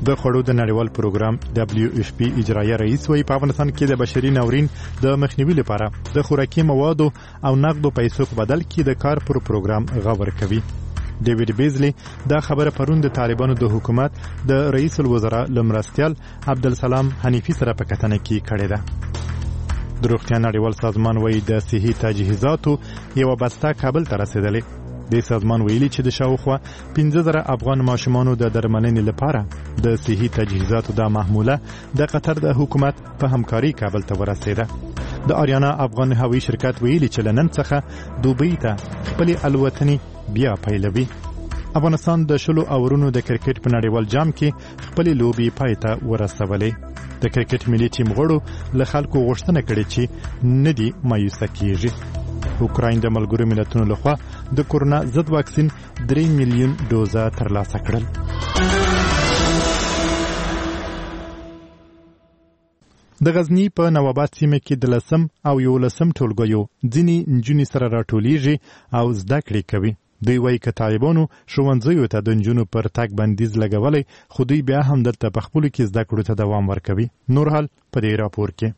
د خوړو د نړیوال پروګرام WFP اجرایي رئیس وایي په افغانستان کې د بشري ناورین د مخنیوي لپاره د خوراکي موادو او نقدو پیسو په بدل کې د کار پر پروګرام غور کوي. ډیوډ بیزلی دا خبره پرون د طالبانو د حکومت د رئیس الوزرا لمرستیال عبدالسلام حنیفی سره په کتنه کې کړې ده. د روغتیا نړیوال سازمان وایي د صحي تجهیزاتو یو بسته کابل ته رسیدلې. د سازمان ویلي چې د شاوخوا 15,000 افغان ماشومانو د درملنې لپاره د صحي تجهیزاتو د محموله د قطر د حکومت په همکاري کابل ته ورسېده. د آریانا افغان هوایي شرکت ویلي چې له نن څخه دوبۍ ته خپلې الوتنې بیا پیلوي. افغانستان د 10 اورونو د کرکټ په نړیوال جام کې خپلې لوبې پای ته ورسولې. د کرکټ ملي ټیم غړو له خلکو غوښتنه کړې چې ندي مایوسه کیږي. اوکراین د ملګرو ملتونو لخوا د کورونا ضد واکسین 3 میلیون ډوزه ترلاسه کړل. د غزنی په نواباد سیمه کې د 10 او 11 ټولګیو ځینې نجونې سره راټولیږي او زده کړې کوي. دوی وایي که طالبانو ښوونځیو ته د نجونو پر تګ بندیز لګولی، خو دوی بیا هم دلته په خپلو کې زده کړو ته دوام ورکوي. نور حال په دې راپور کې.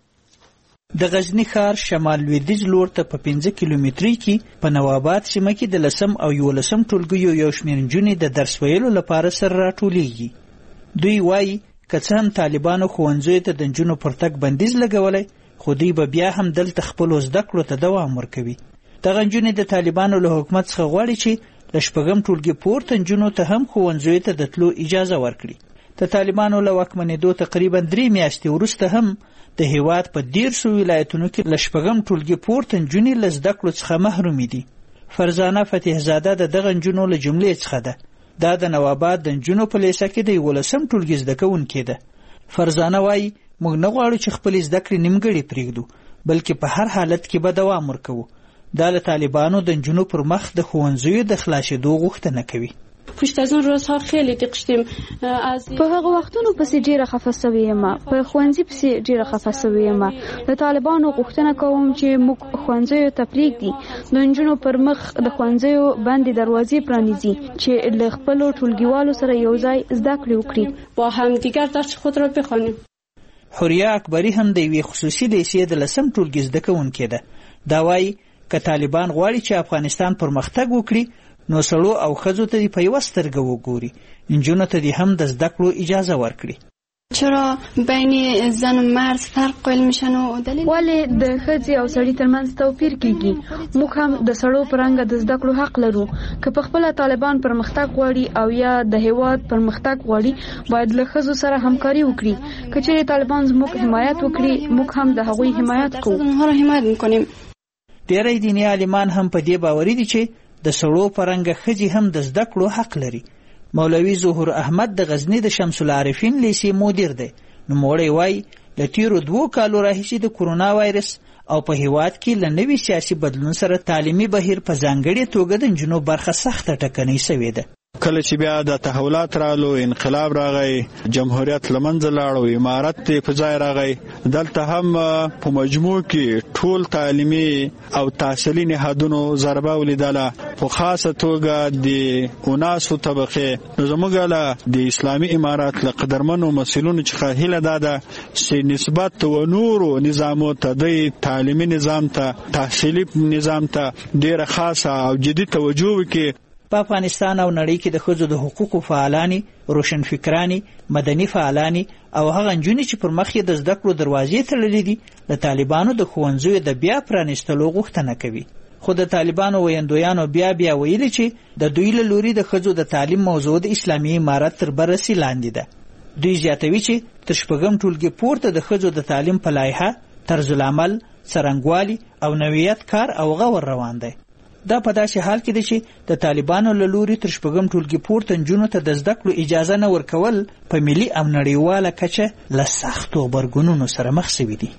د غزنی ښار شمال لویدیځ لور ته په 15 کیلومتري کې په نواباد سیمه کې د 10 او 11 ټولګیو یو شمېر نجونې د درس ویلو لپاره سره راټولیږي. دوی وایي که څه هم طالبانو ښوونځیو ته د نجونو پر تګ بندیز لګولی، خو دوی به بیا هم دلته خپلو زده کړو ته دوام ورکوي. دغه نجونې د طالبانو له حکومت څخه غواړي چې له 4 ټولګي پورته نجونو ته هم ښوونځیو ته د تلو اجازه ورکړي. د طالبانو له واکمنېدو تقریبا 3 میاشتې وروسته هم د هیواد په 13 ولایتونو کې له 4 ټولګي پورته نجونې له زده کړو څخه محرومې دي. فرزانه فتحزاده د دغه نجونو له جملې څخه ده. دا د نواباد د نجونو په لیسه کې د 11 ټولګي زده کوونکې ده. فرزانه وایي موږ نه غواړو چې خپلې زده کړې نیمګړې پرېږدو، بلکې په هر حالت کې به دوام ورکوو. دا له طالبانو د نجونو پر مخ د ښوونځیو د خلاصېدو غوښتنه کوي. پشت از اون روزها خیلی دقشتیم از په هغه وختونو پسې ډیره خفه سوې یم، په ښوونځي پسې ډیره خفه سوې یم. د طالبانو غوښتنه کوم چې موږ ښوونځیو ته پرېږدي، د نجونو پر مخ د ښوونځیو باندې دروازې پرانیزي چې له خپلو ټولګیوالو سره یو ځای زده کړې وکړي، با هم دیگر درس خود را بخوانیم. حوریه اکبری هم د یوې خصوصي لیسې د 10 ټولګي زده کوونکې ده. دا وایي که طالبان غواړي چې افغانستان پرمختګ وکړي، نو سړو او ښځو ته په یوه سترګه وګوري، نجونو ته دې هم د زده کړو اجازه ورکړي. چرا بین زن و مرد فرق قائل میشن و دلیل ولې د ښځې او سړي ترمنځ توپیر کیږي؟ موږ هم د سړو په رنګه د زده کړو حق لرو. که په خپله طالبان پرمختګ غواړي او یا د هیواد پرمختګ غواړي، باید له ښځو سره همکاري وکړي. که چیرې طالبان زموږ حمایت وکړي، موږ هم د هغوی حمایت کوو. اونها را حمایت میکنیم. ډېری دیني عالمان هم په دې باوري دي چې د سړو په رنګه ښځې هم د زده کړو حق لري. مولوي ظهور احمد د غزنی د شمس العارفین لیسې مدیر دی. نوموړی وایي له تیرو 2 کالو راهیسې د کورونا وایرس او په هیواد کې له نوي سیاسي بدلون سره تعلیمي بهیر په ځانګړې توګه د نجونو برخه سخته ټکنۍ سوې ده. کله چې بیا د تحولات رالو، انقلاب راغی، جمهوریت لمنځه لاړو، امارت په ځای راغی، دلته هم په مجموع کې ټول تعلیمي او تحصیلي نهادونو ضربه ولیدله، په خاصه توګه د اوناسو طبقې. زموږ له د اسلامي امارات له قدرمنو مسؤلینو څخه هیله دا ده چې نسبت و نورو نظامو ته، د تعلیمي نظام ته، تحصیلي نظام ته ډیره خاصه او جدي توجه وکړي. په افغانستان او نړۍ کې د ښځو د حقوقو فعالانې، روشنفکرانې، مدني فعالانې او هغه نجونې چې پر مخ یې د زده کړو دروازې تړلې دي، د طالبانو د ښوونځیو د بیا پرانیستلو غوښتنه کوي. خو د طالبانو ویندویانو بیا ویلي چې د دوی له لوري د ښځو د تعلیم موضوع د اسلامي امارت تر بررسي لاندې ده. دوی زیاتوي چې تر 4 ټولګي پورته د ښځو د تعلیم په لایحه، طرز العمل، څرنګوالي او نوعیت کار او غور روان دی. دا په داسې حال کې دی چې د طالبانو له لوري تر 4 ټولګي پورته نجونو ته د زده کړو اجازه نه ورکول په ملي او نړیواله کچه له سختو غبرګونونو سره مخ شوي دي.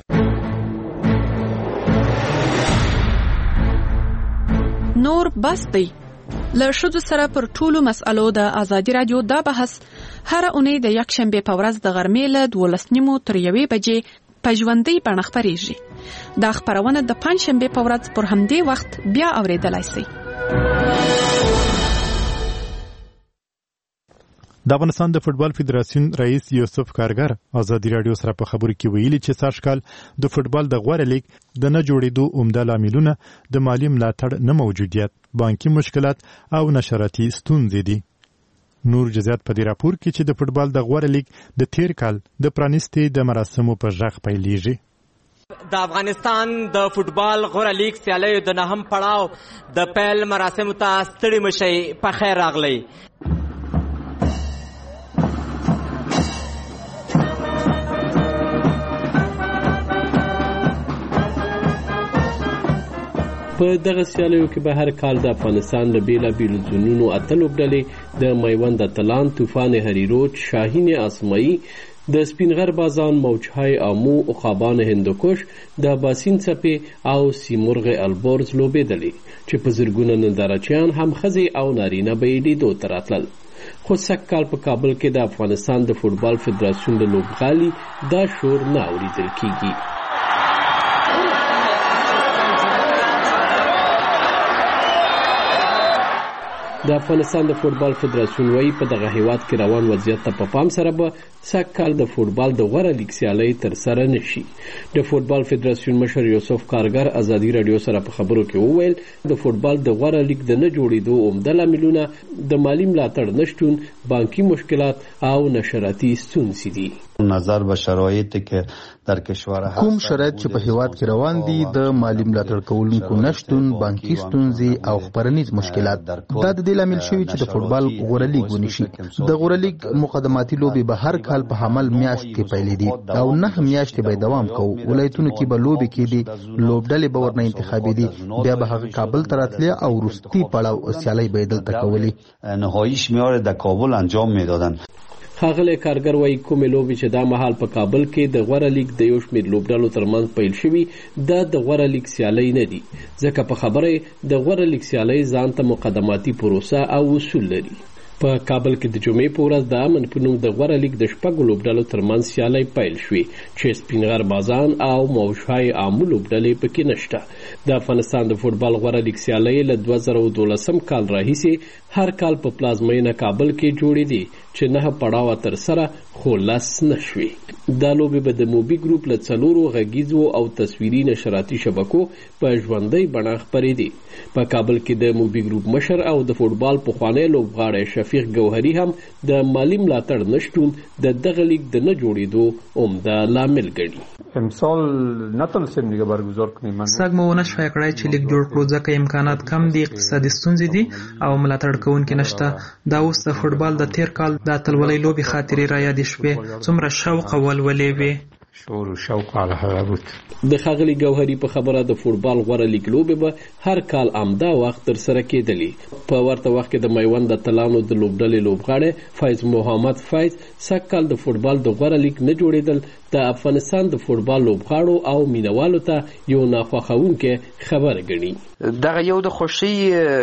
نور بس دی. له ښځو سره پر ټولو مسألو د ازادي رادیو دا بحث هر اونۍ د یکشنبې په ورځ د غرمې له 12:30 تر 1 بجې په ژوندۍ بڼه خپریږي. دا خپرونه د پنځشنبې په ورځ پر همدې وخت بیا اوریدلای شئ. د افغانستان د فوټبال فدراسیون رئیس یوسف کارګر ازادي رادیو سره په خبرو کې ویلي چې سږکال د فوټبال د غوره لیګ د نه جوړېدو عمده لاملونه د مالي ملاتړ نه موجودیت، بانکي مشکلات او نشراتي ستونزې دي. نور جزئیات په دې راپور کې چې د فوټبال د غوره لیګ د تیر کال د پرانیستي د مراسمو په ژغ پیلېږي. د افغانستان د فوټبال غوره لیګ سیالیو د نهم پړاو د پیل مراسمو ته ستړي مشئ په خیر راغلی. په دغه سیالیو کې به هر کال د افغانستان له بیلابیلو ځایونو اته لوبډلې د میوند اتلان، طوفان هریروچ، شاهین اسماعی، د سپینغر بازان، موجهای آمو، عقابان هندوکش، د باسین څپې او سیمرغ البرز لوبېدلې چې په زرګونه نندارچیان هم ښځې او نارینه به یې لیدو ته راتلل. خو سږ کال په کابل کې د افغانستان د فوټبال فدراسیون د لوبغالي دا شور نه اورېدل کېږي. د افغانستان د فوټبال فدراسیون وایي په دغه هیواد کې روان وضعیت ته په پام سره به سږ کال د فوټبال د غوره لیګ سیالۍ ترسره نه شي. د فوټبال فدراسیون مشر یوسف کارګر ازادي رادیو سره په خبرو کې وویل د فوټبال د غوره لیګ د نه جوړېدو عمده لاملونه د مالي ملاتړ نشتون، بانکي مشکلات او نشراتي ستونزې دي. نظر به شرایطی که در کشور هست، کوم شرایط چې په هیواد کې روان دي، د مالی ملاتړ کوونکو نشتون، بانکي ستونزې او خپرنیز مشکلات، دا د دې لامل شوي چې د فوټبال غوره لیګ ونشي. د غوره لیګ مقدماتي لوبې به هر کال په حمل میاشت کې پیلېدي او 9 میاشتې به دوام کوو. ولایتونو کې به لوبې کېدي، لوبډلې به ورنه انتخابېدي، بیا به هغه کابل ته راتلې او وروستي پړاو سیالۍ به یې دلته کولې. نهاییش میاره در کابل انجام میدادن. ښاغلی کارګر وایي کومې لوبې چې دا مهال په کابل کې د غوره لیګ د یو شمېر لوبډلو ترمنځ پیل شوي دا د غوره لیګ سیالۍ نه دي، ځکه په خبره د غوره لیګ سیالۍ ځان ته مقدماتي پروسه او اصول لري. په کابل کې د جمعې په ورځ د امن په نوم د غوره لیګ د 6 لوبډلو ترمنځ سیالۍ پیل شوې چې سپینغر بازان او موجهای آمو لوبډلې پکې نشته. د افغانستان د فوټبال غوره لیګ سیالۍ له 2012 کال راهیسې هر کال په پلازمینه کابل کې جوړېدې چې 9 پړاوه ترسره خو 10 نشوې. دا لوبې به د موبي ګروپ له 4 غږیزو او تصویري نشراتي شبکو په ژوندۍ بڼه خپرېدې. په کابل کې د موبي ګروپ مشر او د فوټبال پخوانی لوبغاړی شفیق گوهري هم د مالی ملاتړ نشتون د دغه لیګ د نه جوړېدو عمده لامل ګڼي. امسال نتونستیم دیگه برگزار کنیم. سږ مو ونه شوای کړای چې لیګ جوړ کړو ځکه امکانات کم دي، اقتصادي ستونزې دي او ملاتړ کوونکي نشته. دا اوس د فوټبال د تیر کال د اتلولۍ لوبې خاطرې را یادې شوې، څومره شوق او ولولې وې. شور و شوق على هذا بود. د ښاغلي ګوهري په خبره د فوټبال غوره لیګ لوبې به هر کال عمده وخت ترسره کېدلې. په ورته وخت کې د میوند اتلانو د لوبډلې لوبغاړی فیض محمد فیض سږ کال د فوټبال د غوره لیګ نه جوړېدل د افغانستان د فوټبال لوبغاړو او مینوالو ته یو ناخوښونکی خبره ګڼي. دغه یو د خوښۍ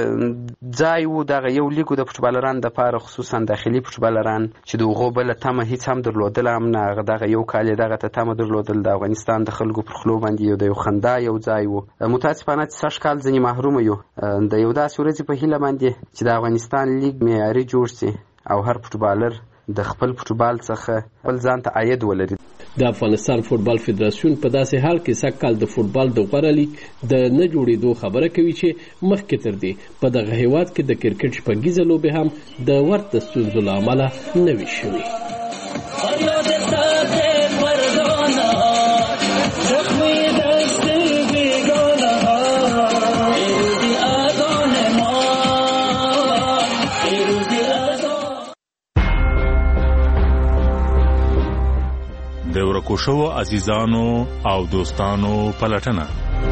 ځای و، دغه یو لیګ د فوټبالرانو دپاره، خصوصا داخلي فوټبالران چې د هغو بله تمه هېڅ هم درلودله هم نه. دغه یو کال یې دغه ته تمه درلودل د افغانستان د خلکو پر خولو باندې د یو خندا یو ځای و. متاسفانه چې سږ کال ځینې محرومه یو د یو داسې ورځې په هیله باندې چې د افغانستان لیګ معیاري جوړ سي او هر فوټبالر د خپل فوټبال څخه خپل ځان ته عاید ولري. د افغانستان فوټبال فدراسیون په داسې حال کې سږ کال د فوټبال د غوره لیګ د نه جوړېدو خبره کوي چې مخکې تر دې په دغه هیواد کې د کرکټ شپږیزه لوبې هم د ورته ستونزو له امله نه وي شوې. د ورکو شوو عزیزانو او دوستانو پلټنه.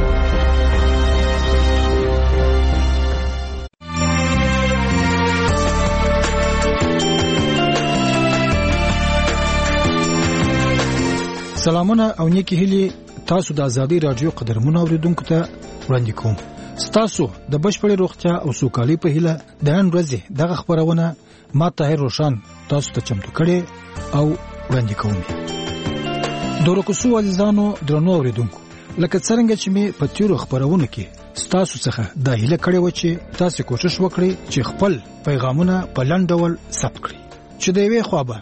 سلامونه او نیکی هیلي تاسو د ازادي رادیو قدرمنو اوریدونکو ته وړاندې کوم. ستاسو د بشپړې روغتیا او سوکالۍ په هیله د نن ورځې دغه خبرونه ما طاهر روشن تاسو ته چمتو کړي او وړاندې کوم. د ورکو عزیزانو درنو اوریدونکو، لکه څنګه چې می په تیرو خبرونو کې ستاسو څخه د هیله کړې و چې تاسو کوشش وکړئ چې خپل پیغامونه په لنډ ډول ثبت کړئ. چې د یوې خوا به